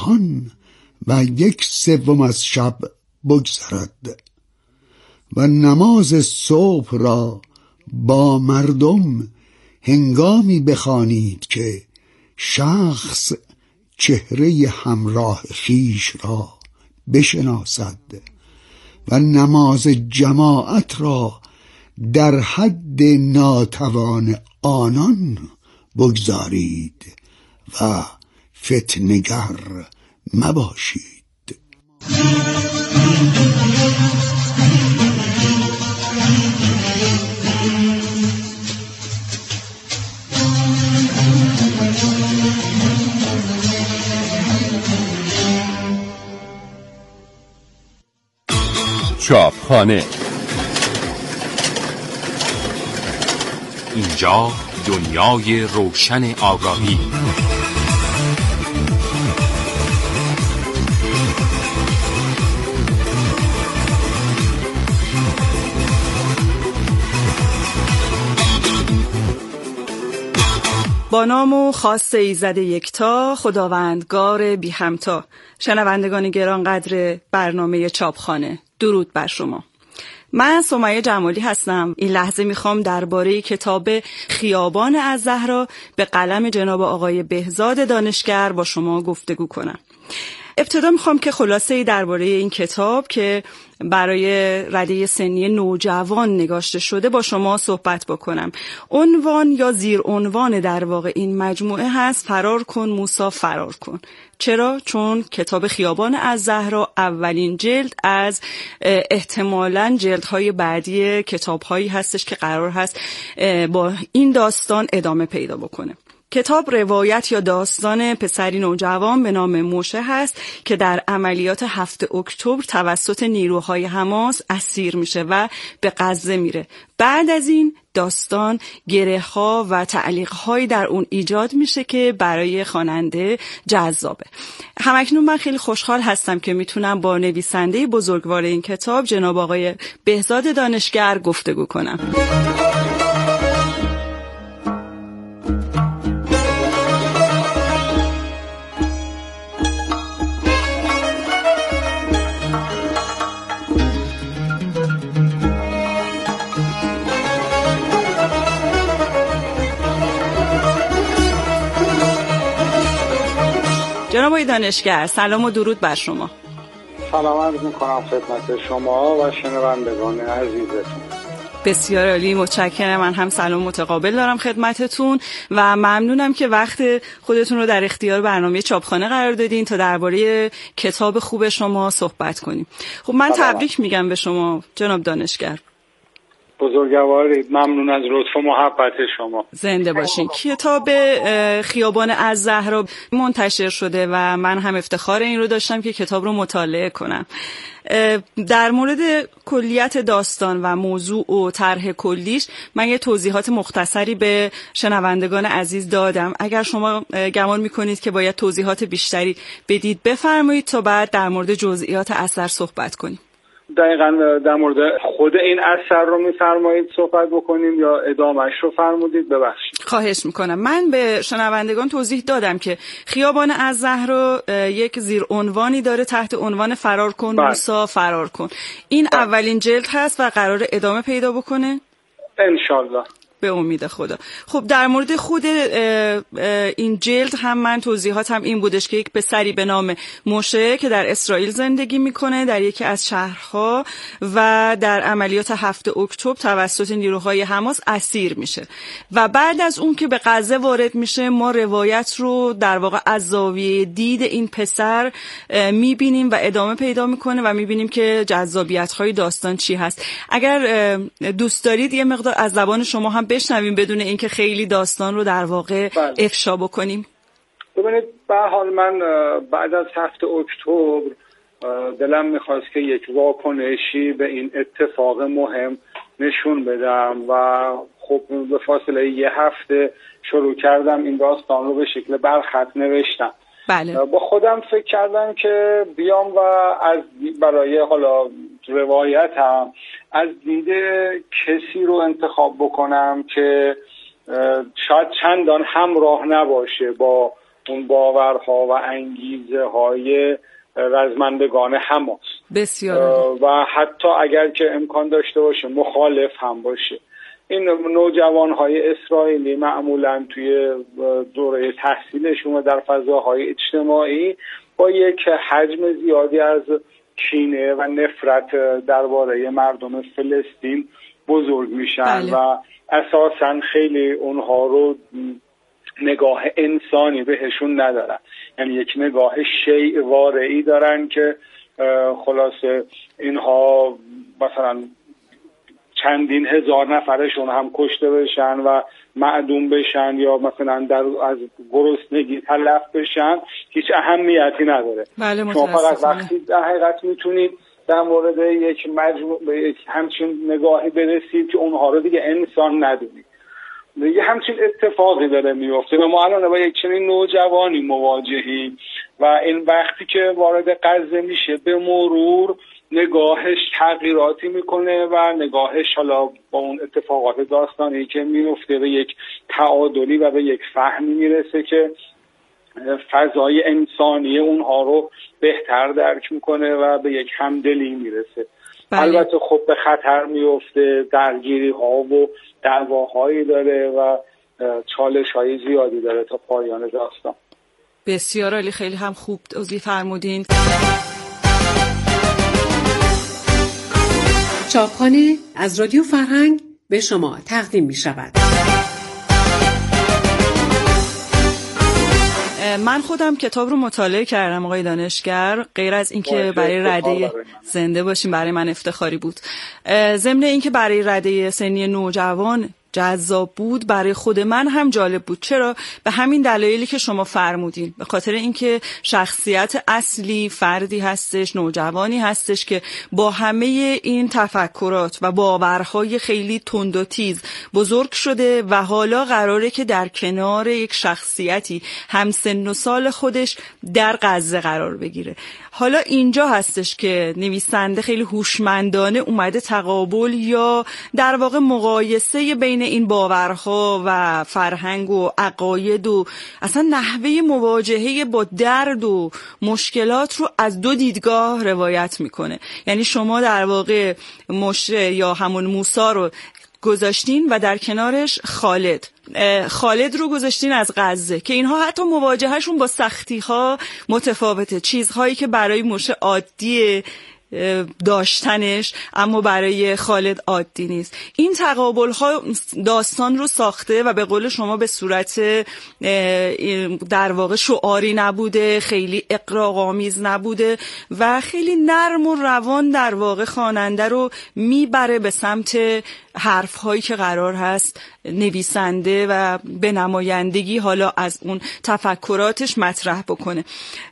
ناگهان و 1/3 از شب بگذرد و نماز صبح را با مردم هنگامی بخوانید که شخص چهره همراه خویش را بشناسد و نماز جماعت را در حد ناتوان آنان بگذارید و فتنه‌گر مباشید. چاپخانه. اینجا دنیای روشن آگاهی. با نام و خواست ایزد یکتا، خداوندگار بی همتا. شنوندگان گرانقدر برنامه چاپخانه، درود بر شما. من سمیه جمالی هستم. این لحظه میخوام درباره کتاب خیابان الزهرا به قلم جناب آقای بهزاد دانشگر با شما گفتگو کنم. ابتدا میخوام که خلاصه‌ای درباره این کتاب که برای رده سنی نوجوان نگاشته شده با شما صحبت بکنم. عنوان یا زیر عنوان در واقع این مجموعه هست فرار کن موسی فرار کن. چرا؟ چون کتاب خیابان الزهرا اولین جلد از احتمالاً جلدهای بعدی کتابهایی هستش که قرار هست با این داستان ادامه پیدا بکنه. کتاب روایت یا داستان پسری نوجوان به نام موشه هست که در عملیات 7 اکتبر توسط نیروهای حماس اسیر میشه و به غزه میره. بعد از این داستان گره‌ها و تعلیق‌هایی در اون ایجاد میشه که برای خواننده جذابه. همکنون من خیلی خوشحال هستم که میتونم با نویسنده بزرگوار این کتاب جناب آقای بهزاد دانشگر گفتگو کنم. جناب آقای دانشگر، سلام و درود بر شما. سلام عرض می‌کنم خدمت شما و شنوندگان عزیزتون. بسیار عالی، متشکرم. من هم سلام متقابل دارم خدمتتون و ممنونم که وقت خودتون رو در اختیار برنامه چاپخانه قرار دادین تا درباره کتاب خوب شما صحبت کنیم. خب من تبریک میگم به شما جناب دانشگر. بزرگوارید، ممنون از لطف و محبت شما. زنده باشین. کتاب خیابان الزهرا منتشر شده و من هم افتخار این رو داشتم که کتاب رو مطالعه کنم. در مورد کلیت داستان و موضوع و طرح کلیش من یه توضیحات مختصری به شنوندگان عزیز دادم. اگر شما گمان میکنید که باید توضیحات بیشتری بدید بفرمایید تا بعد در مورد جزئیات اثر صحبت کنیم. دقیقاً در مورد خود این اثر رو میفرمایید صحبت بکنیم یا ادامهش رو فرمودید؟ ببخشید. خواهش میکنم. من به شنوندگان توضیح دادم که خیابان الزهرا یک زیر عنوانی داره تحت عنوان فرار کن موسی فرار کن. این اولین جلد هست و قرار ادامه پیدا بکنه انشالله به امید خدا. خب در مورد خود این جلد هم من توضیحاتم این بودش که یک پسری به نام موشه که در اسرائیل زندگی میکنه در یکی از شهرها و در عملیات 7 اکتبر توسط نیروهای حماس اسیر میشه و بعد از اون که به غزه وارد میشه ما روایت رو در واقع از زاویه دید این پسر میبینیم و ادامه پیدا میکنه و میبینیم که جذابیت‌های داستان چی هست. اگر دوست دارید یه مقدار از زبان شما هم بشنویم بدون اینکه خیلی داستان رو در واقع افشا بکنیم. ببینید به هر حال من بعد از 7 اکتبر دلم میخواست که یک واکنشی به این اتفاق مهم نشون بدم و خب به فاصله یه هفته شروع کردم این داستان رو به شکل برخط نوشتم. بله. با خودم فکر کردم که بیام و از برای حالا روایتم از دید کسی رو انتخاب بکنم که شاید چندان همراه نباشه با اون باورها و انگیزه های رزمندگان حماس. بسیار. و حتی اگر که امکان داشته باشه مخالف هم باشه. این نوجوانهای اسرائیلی معمولا توی دوره تحصیلشون و در فضاهای اجتماعی با یک حجم زیادی از کینه و نفرت درباره مردم فلسطین بزرگ میشن. بله. و اساساً خیلی اونها رو نگاه انسانی بهشون ندارن، یعنی یک نگاه شیع‌وارعی دارن که خلاصه اینها مثلا چندین هزار نفرشون هم کشته بشن و معدوم بشن یا مثلا از گرسنگی تلف بشن هیچ اهمیتی نداره. بله، شما فقط وقتی در حقیقت میتونید در مورد یک همچین نگاهی برسید که اونها رو دیگه انسان ندونید. یه همچین اتفاقی داره میفته و ما الان با یک چنین نوجوانی مواجهیم و این وقتی که وارد غزه میشه به مرور نگاهش تغییراتی میکنه و نگاهش حالا با اون اتفاقات داستانی که میفته به یک تعادلی و به یک فهمی میرسه که فضای انسانی اونها رو بهتر درک میکنه و به یک همدلی میرسه. بله. البته خب به خطر میفته، درگیری ها و دعواهایی داره و چالش های زیادی داره تا پایان داستان. بسیار عالی، خیلی هم خوب توضیح فرمودین. چاپخانه از رادیو فرهنگ به شما تقدیم می شود. من خودم کتاب رو مطالعه کردم آقای دانشگر، غیر از اینکه برای رده زنده باشیم برای من افتخاری بود. ضمن اینکه برای رده سنی نوجوان جذاب بود، برای خود من هم جالب بود. چرا؟ به همین دلایلی که شما فرمودین، به خاطر اینکه شخصیت اصلی فردی هستش، نوجوانی هستش که با همه این تفکرات و باورهای خیلی تند و تیز بزرگ شده و حالا قراره که در کنار یک شخصیتی هم سن و سال خودش در غزه قرار بگیره. حالا اینجا هستش که نویسنده خیلی هوشمندانه اومده تقابل یا در واقع مقایسه بین این باورها و فرهنگ و عقاید و اصلا نحوه مواجهه با درد و مشکلات رو از دو دیدگاه روایت میکنه. یعنی شما در واقع مشه یا همون موسی رو گذاشتین و در کنارش خالد رو گذاشتین از غزه که اینها حتی مواجههشون با سختی ها متفاوته، چیزهایی که برای موشه عادی داشتنش اما برای خالد عادی نیست. این تقابل ها داستان رو ساخته و به قول شما به صورت در واقع شعاری نبوده، خیلی اغراق‌آمیز نبوده و خیلی نرم و روان در واقع خواننده رو میبره به سمت حرف هایی که قرار هست نویسنده و به نمایندگی حالا از اون تفکراتش مطرح بکنه.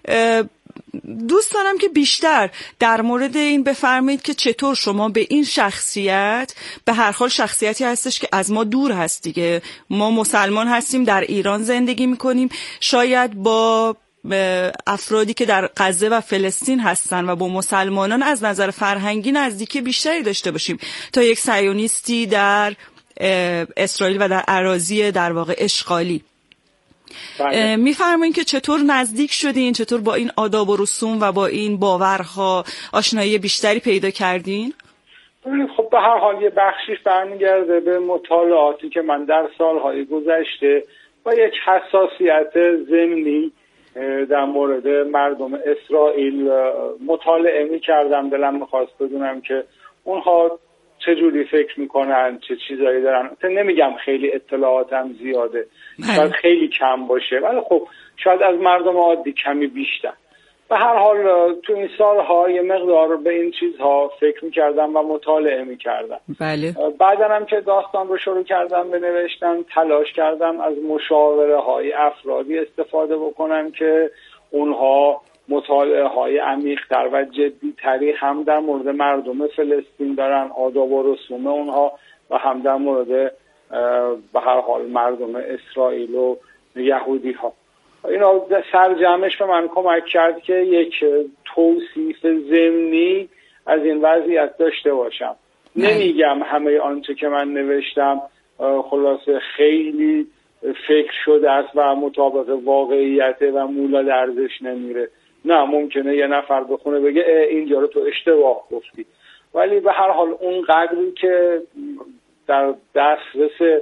دوست دارم که بیشتر در مورد این بفرمایید که چطور شما به این شخصیت، به هر حال شخصیتی هستش که از ما دور هست دیگه، ما مسلمان هستیم، در ایران زندگی میکنیم، شاید با افرادی که در غزه و فلسطین هستن و با مسلمانان از نظر فرهنگی نزدیکی بیشتری داشته باشیم تا یک صهیونیستی در اسرائیل و در اراضی در واقع اشغالی. میفرمایید که چطور نزدیک شدین، چطور با این آداب و رسوم و با این باورها آشنایی بیشتری پیدا کردین؟ خب به هر حال یه بخشی برمیگرده به مطالعاتی که من در سالهای گذشته با یک حساسیت ضمنی در مورد مردم اسرائیل مطالعه میکردم. دلم میخواست بدونم که اونها چجوری فکر میکنن، چه چیزایی دارن. نمیگم خیلی اطلاعاتم زیاده، شاید خیلی کم باشه، ولی خب شاید از مردم عادی کمی بیشتر. به هر حال تو این سالها یه مقدار به این چیزها فکر میکردم و مطالعه میکردم. بله. بعدم هم که داستان رو شروع کردم به نوشتن، تلاش کردم از مشاوره های افرادی استفاده بکنم که اونها مطالعه های عمیق‌تر و جدی‌تری هم در مورد مردم فلسطین دارن، آداب و رسوم اونها، و هم در مورد به هر حال مردم اسرائیل و یهودی ها. اینا سرجمش به من کمک کرد که یک توصیف ضمنی از این وضعیت داشته باشم. نمیگم همه آنچه که من نوشتم خلاصه خیلی فکر شده است و مطابق واقعیته و مولد ارزش نمیره. نه، ممکنه یه نفر بخونه بگه اینجا رو تو اشتباه گفتی، ولی به هر حال اون قدری که در دسترس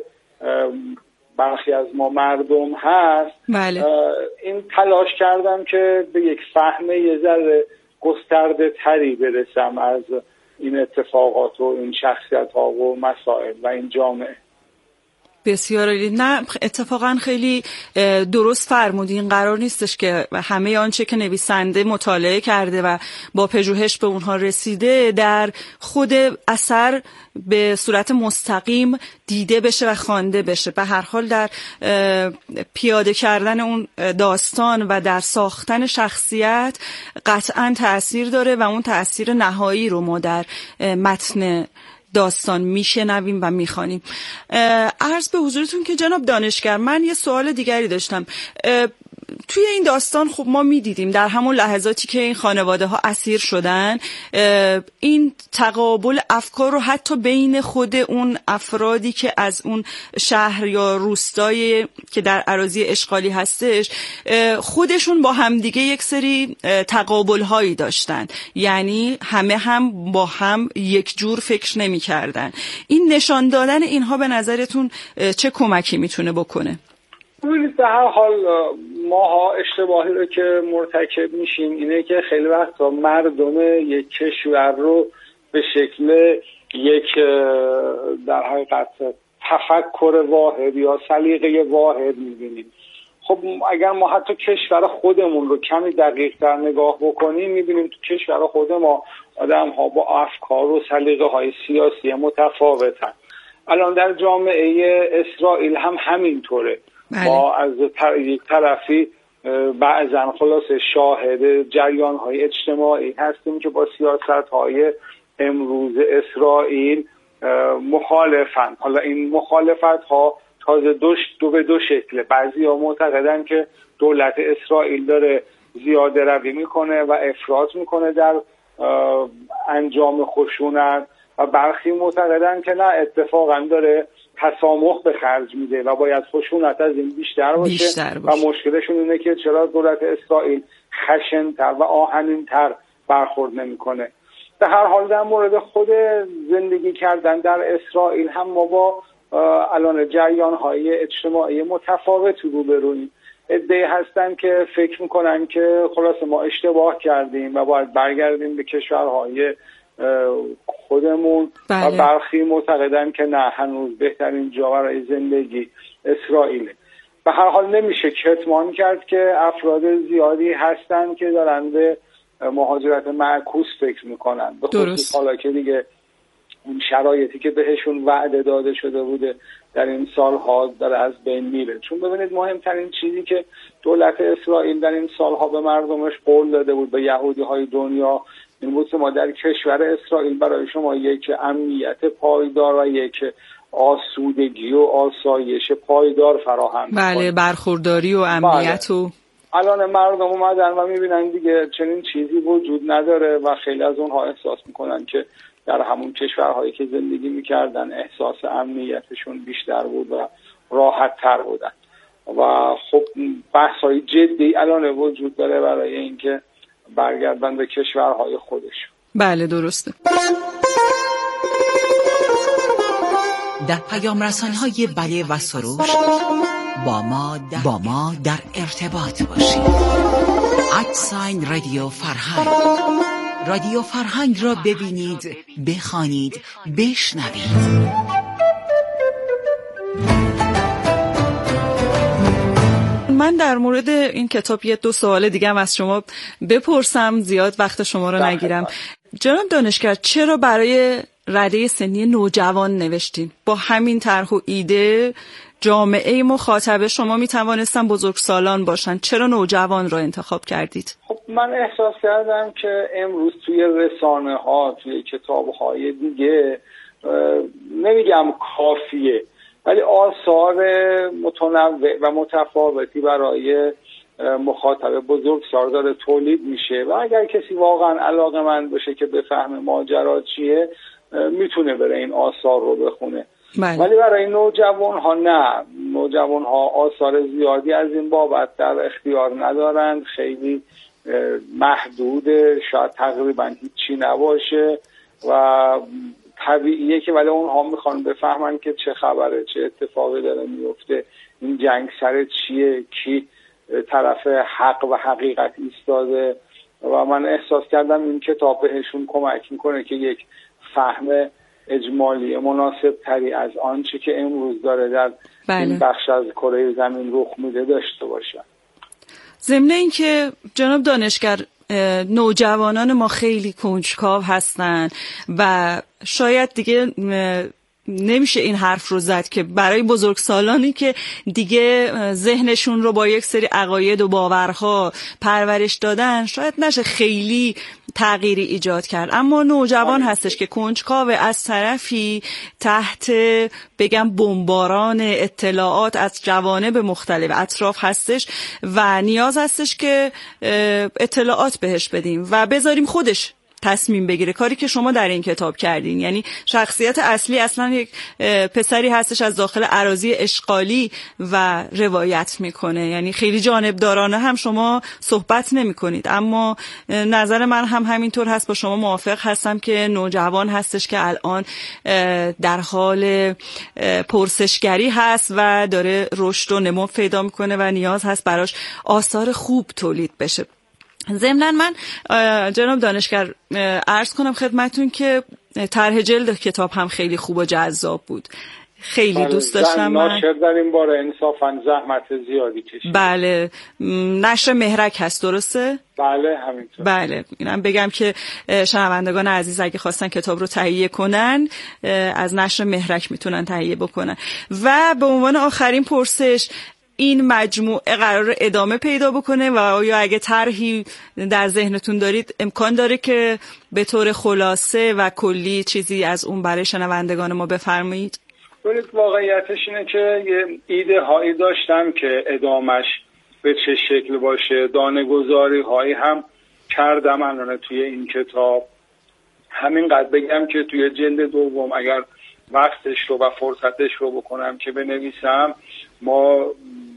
برخی از ما مردم هست، بله. این تلاش کردم که به یک فهم یه ذره گسترده تری برسم از این اتفاقات و این شخصیت ها و مسائل و این جامعه. بسیار عالی. نه اتفاقا خیلی درست فرمودین. قرار نیستش که همه آنچه که نویسنده مطالعه کرده و با پژوهش به اونها رسیده در خود اثر به صورت مستقیم دیده بشه و خوانده بشه. به هر حال در پیاده کردن اون داستان و در ساختن شخصیت قطعا تأثیر داره و اون تأثیر نهایی رو ما در متن داستان میشنویم و میخوانیم. عرض به حضورتون که جناب دانشگر، من یه سوال دیگری داشتم. توی این داستان خب ما میدیدیم در همون لحظاتی که این خانواده ها اسیر شدن، این تقابل افکار رو حتی بین خود اون افرادی که از اون شهر یا روستایی که در اراضی اشغالی هستش خودشون با همدیگه یک سری تقابل هایی داشتن، یعنی همه هم با هم یک جور فکر نمی کردن. این نشان دادن اینها به نظرتون چه کمکی میتونه بکنه؟ ببینید، به هر حال ماها اشتباهی رو که مرتکب میشیم اینه که خیلی وقتا مردم یک کشور رو به شکل یک در حقیقت تفکر واحد یا سلیقه واحد میبینیم. خب اگر ما حتی کشور خودمون رو کمی دقیق تر نگاه بکنیم میبینیم تو کشور خود ما آدم ها با افکار و سلیقه های سیاسی متفاوتن. الان در جامعه اسرائیل هم همینطوره. ما از یک طرفی بعضا خلاصه شاهد جریان‌های اجتماعی هستیم که با سیاست‌های امروز اسرائیل مخالفن. حالا این مخالفت‌ها تازه دو شکله. بعضی‌ها معتقدن که دولت اسرائیل داره زیاده روی میکنه و افراط میکنه در انجام خشونت، و برخی معتقدن که نه، اتفاقا داره تسامح به خرج میده و باید خشونت از این بیشتر باشه. و مشکلشون اینه که چرا دولت اسرائیل خشن‌تر و آهنین‌تر برخورد نمیکنه. به هر حال در مورد خود زندگی کردن در اسرائیل هم ما با الان جریان‌های اجتماعی متفاوتی روبرویم. عده‌ای هستن که فکر میکنن که خلاصه ما اشتباه کردیم و باید برگردیم به کشورهای خودمون. بله. و برخی معتقدن که نه، هنوز بهترین جا برای زندگی اسرائیله. به هر حال نمیشه کتمان کرد که افراد زیادی هستن که دارن به مهاجرت معکوس فکر میکنن، به خصوص حالا که دیگه اون شرایطی که بهشون وعده داده شده بوده در این سالها داره از بین میره. چون ببینید مهمترین چیزی که دولت اسرائیل در این سالها به مردمش قول داده بود، به یهودی های دنیا، این بود که ما در کشور اسرائیل برای شما یک امنیت پایدار و یک آسودگی و آسایش پایدار فراهم می‌کنیم. بله، برخورداری و امنیت. بله. و الان مردم اومدن و میبینن دیگه چنین چیزی وجود نداره و خیلی از اونها احساس میکنن که در همون کشورهایی که زندگی میکردن احساس امنیتشون بیشتر بود و راحت تر بودن. و خب بحث‌های جدی الان وجود داره برای اینکه برگردن به کشورهای خودشون. بله درسته. در پیام رسان‌های بله و سروش با ما در ارتباط باشید. @رادیو فرهنگ. رادیو فرهنگ را ببینید، بخوانید، بشنوید. من در مورد این کتاب یه دو سوال دیگه هم از شما بپرسم، زیاد وقت شما رو نگیرم. جناب دانشگر، چرا برای رده سنی نوجوان نوشتین؟ با همین طرح و ایده جامعه مخاطب شما میتوانستن بزرگسالان باشن، چرا نوجوان رو انتخاب کردید؟ خب من احساس کردم که امروز توی رسانه ها، توی کتاب های دیگه نمیگم کافیه، ولی آثار متنوع و متفاوتی برای مخاطب بزرگسال داره تولید میشه و اگر کسی واقعا علاقه‌مند باشه که بفهمه ماجرا چیه، میتونه بره این آثار رو بخونه. بله. ولی برای نوجوان ها نه، نوجوان ها آثار زیادی از این بابت در اختیار ندارند، خیلی محدوده، شاید تقریبا هیچی نباشه و طبیعیه که ولی اونها میخوان بفهمن که چه خبره، چه اتفاقی داره میفته، این جنگ سر چیه، کی طرف حق و حقیقت ایستاده و من احساس کردم این کتاب بهشون کمک میکنه که یک فهم اجمالی مناسب تری از آنچه که امروز داره در این بخش از کره زمین رخ میده داشته باشن. ضمن این که جناب دانشگر نوجوانان ما خیلی کنجکاو هستن و شاید دیگه نمیشه این حرف رو زد که برای بزرگسالانی که دیگه ذهنشون رو با یک سری عقاید و باورها پرورش دادن شاید نشه خیلی تغییری ایجاد کرد، اما نوجوان هستش که کنجکاو، از طرفی تحت بگم بمباران اطلاعات از جوانب مختلف اطراف هستش و نیاز هستش که اطلاعات بهش بدیم و بذاریم خودش تصمیم بگیره، کاری که شما در این کتاب کردین. یعنی شخصیت اصلی اصلا یک پسری هستش از داخل اراضی اشغالی و روایت میکنه، یعنی خیلی جانبدارانه هم شما صحبت نمی کنید، اما نظر من هم همینطور هست، با شما موافق هستم که نوجوان هستش که الان در حال پرسشگری هست و داره رشد و نمو پیدا میکنه و نیاز هست براش آثار خوب تولید بشه. ضمناً من جناب دانشگر عرض کنم خدمتون که طرح جلد کتاب هم خیلی خوب و جذاب بود، خیلی دوست داشتم. ناشر در این باره انصافاً زحمت زیادی کشید. بله، نشر مهرک هست، درسته؟ بله همینطور. بله، اینم بگم که شنوندگان عزیز اگه خواستن کتاب رو تهیه کنن از نشر مهرک میتونن تهیه بکنن. و به عنوان آخرین پرسش، این مجموعه قرار ادامه پیدا بکنه و یا اگه طرحی در ذهنتون دارید امکان داره که به طور خلاصه و کلی چیزی از اون برای شنوندگان ما بفرمایید؟ واقعیتش اینه که یه ایده هایی داشتم که ادامش به چه شکل باشه، دانه‌گذاری هایی هم کردم الان توی این کتاب. همینقدر بگم که توی جلد دوم اگر وقتش رو و فرصتش رو بکنم که بنویسم، ما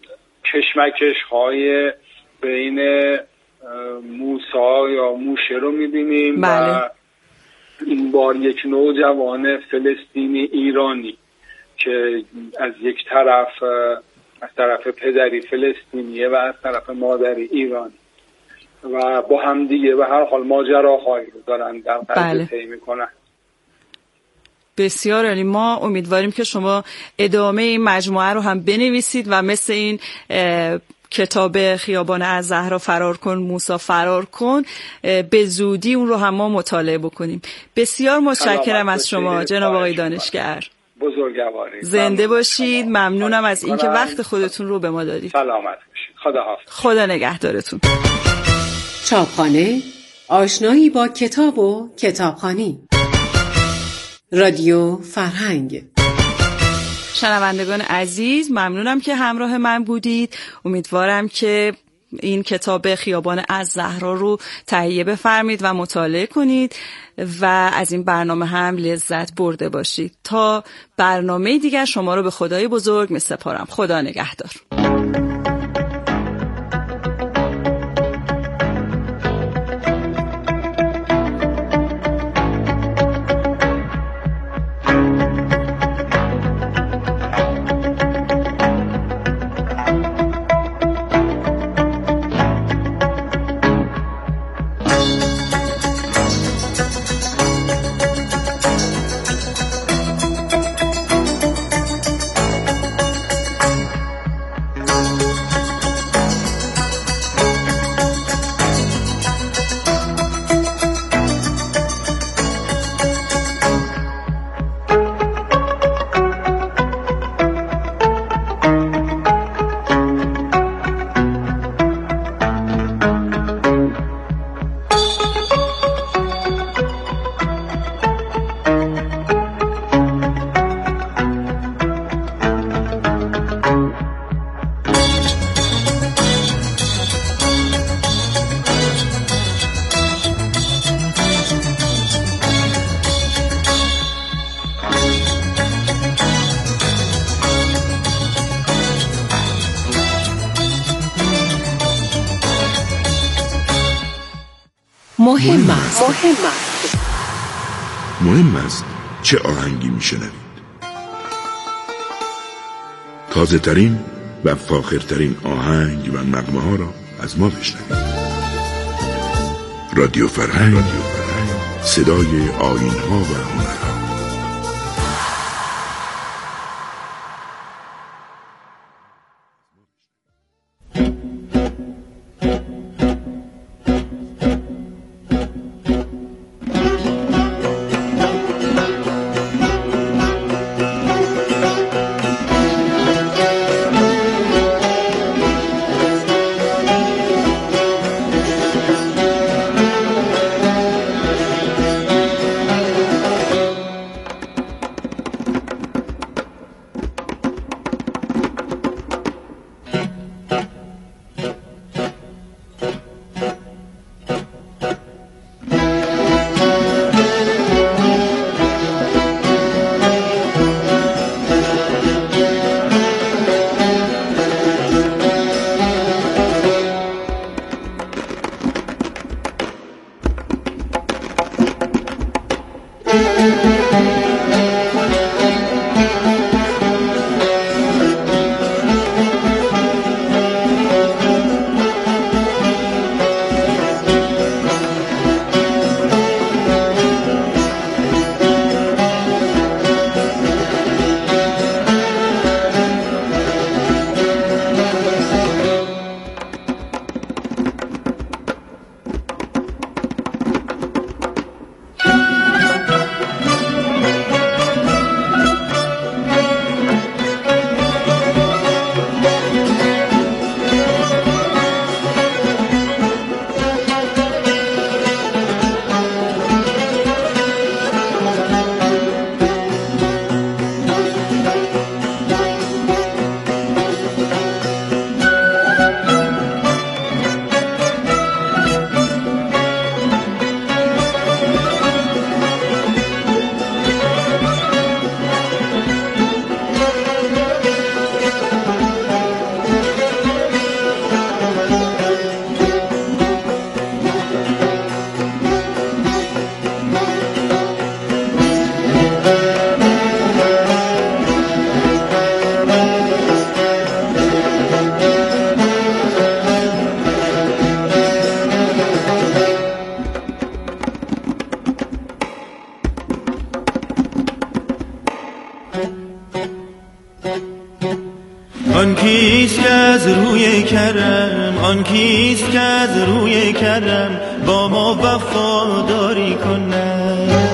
کشمکش های بین موسی یا موشه رو میبینیم. بله. و این بار یک نوجوان فلسطینی ایرانی که از یک طرف از طرف پدری فلسطینیه و از طرف مادری ایرانی و با هم دیگه به هر حال ماجراهایی رو دارن در قضیه طی میکنن. بسیار عالی. ما امیدواریم که شما ادامه این مجموعه رو هم بنویسید و مثل این کتاب خیابان از زهرا فرار کن موسی فرار کن به زودی اون رو هم ما مطالعه بکنیم. بسیار متشکرم از شما جناب آقای دانشگر. بزرگواری. زنده باشید. ممنونم از اینکه وقت خودتون رو به ما دادید. سلامت باشید. خداحافظ. خدا نگهدارتون. چاپخانه، آشنایی با کتاب و کتابخوانی. رادیو فرهنگ. شنوندگان عزیز، ممنونم که همراه من بودید. امیدوارم که این کتاب خیابان از زهرا رو تهیه بفرمید و مطالعه کنید و از این برنامه هم لذت برده باشید. تا برنامه دیگر شما رو به خدای بزرگ می‌سپارم. خدا نگهدار. مهم است. مهم است چه آهنگی میشنوید. تازه ترین و فاخرترین آهنگ و نغمه ها را از ما بشنوید. رادیو فرهنگ، صدای آیین ها و هنرها. آن کیست که از روی کرم، آن کیست که از روی کرم با ما وفاداری کند.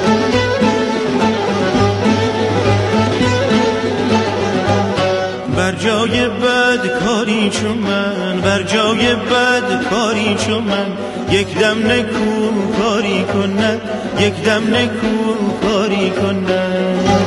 بر جای بد کاری چون من، بر جای بد کاری چون من یک دم نکو کاری کند، یک دم نکو کاری کند.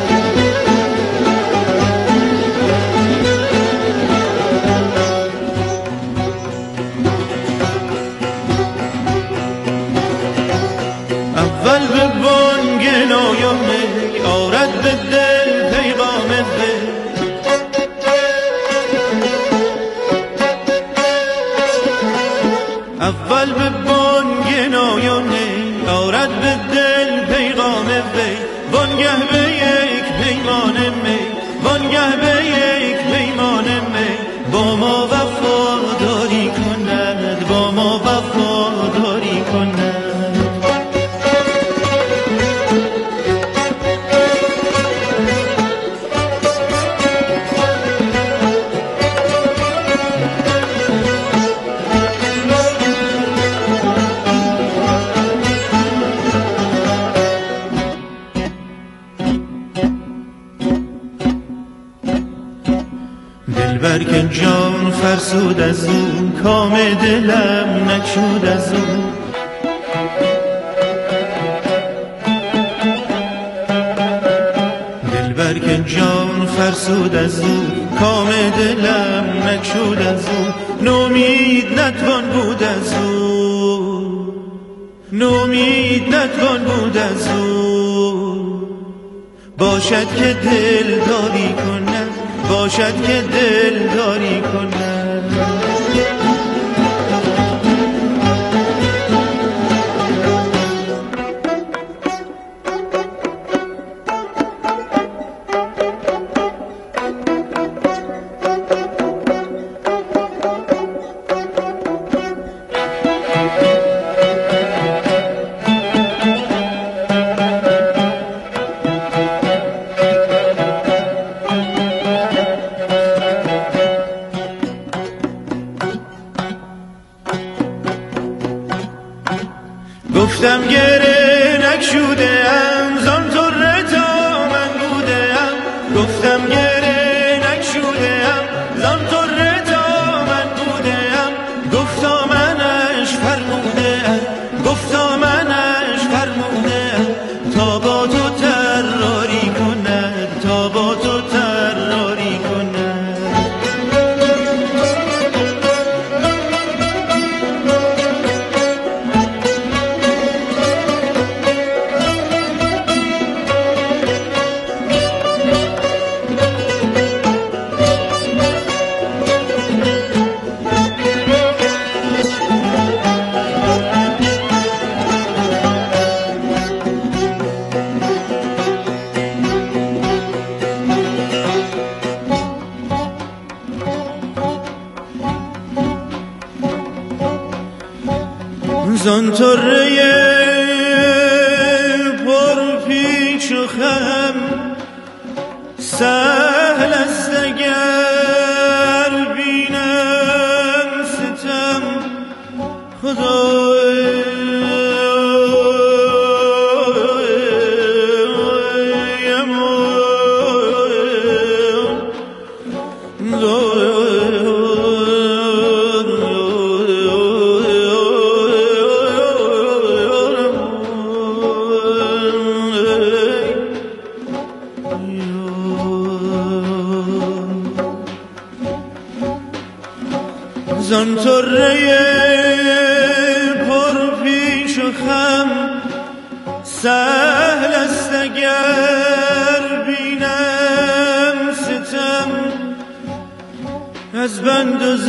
اول به بانگ نایمه آرد به دل پیغام دل، اول به بانگ نایمه آرد به دل پیغام وی، وانگه به یک پیمان می، وانگه به یک پیمان می با ما وفاداری کند، با ما وفاداری کند. دلبر که جان فرسود از او، کام دلم نکشود از او. دلبر که جان فرسود از او، کام دلم نکشود از او. نومید نتوان بود از او، نومید نتوان بود از او. باشد که دل داری کند، باشد که دل داری کند. گفتم گره نکشودم زان طره تا من بودم، گفتم گره نکشودم زان طره تا من بودم، گفتا منش فرمودم، گفتا منش فرمودم تا با تو تراری کند، تا با تو تراری کند. زان طره پر پیچ و خم سهل است اگر بینم ستم، خدایم زان طره پر پیش و خم سهل است اگر بینم ستم، از بند و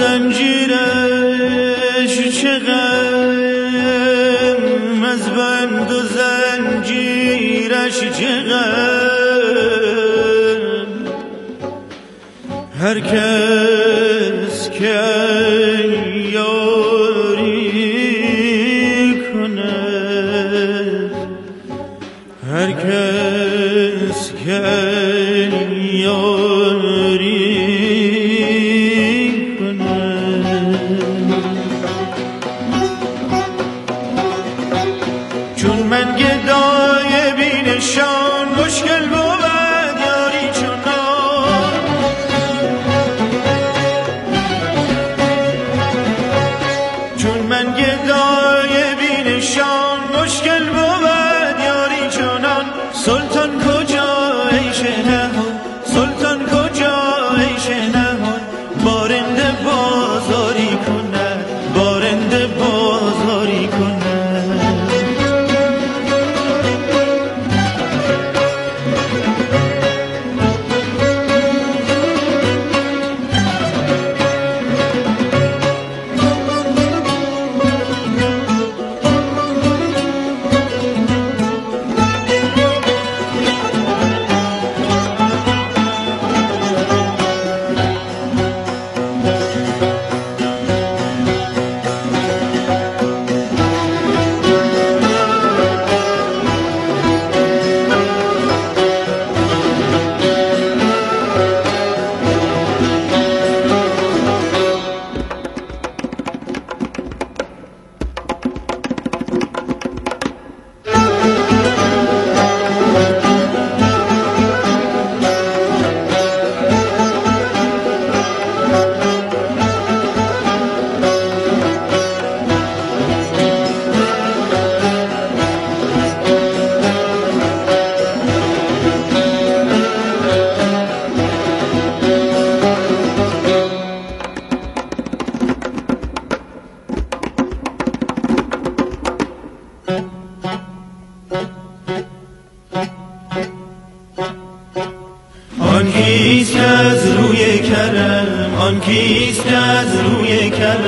زنجیرش چه غم، از بند و زنجیرش چه غم، هر کس که یاری کند، هر کس که یاری کند. چون من گدای بینشان مشکل بود یاری چنان، چون من گدای بینشان مشکل بود یاری چنان، سلطان کجا ای شنهان، سلطان کجا ای شنهان، بارنده بازاری کند، بارنده بازاری کند. آن کیست از روی کرم، آن کیست از روی کرم